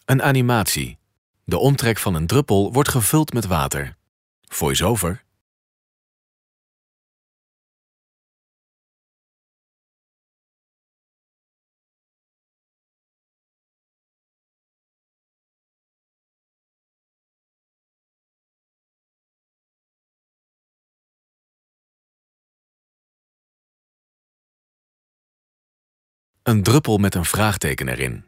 Een animatie. De omtrek van een druppel wordt gevuld met water. Voice-over. Een druppel met een vraagteken erin.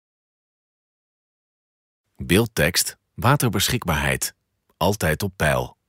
Beeldtekst, waterbeschikbaarheid. Altijd op peil.